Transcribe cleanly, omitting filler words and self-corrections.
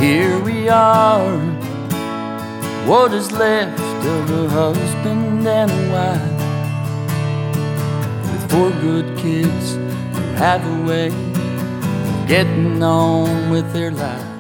here we are, what is left of a husband and a wife, with 4 good kids who have a way of getting on with their life.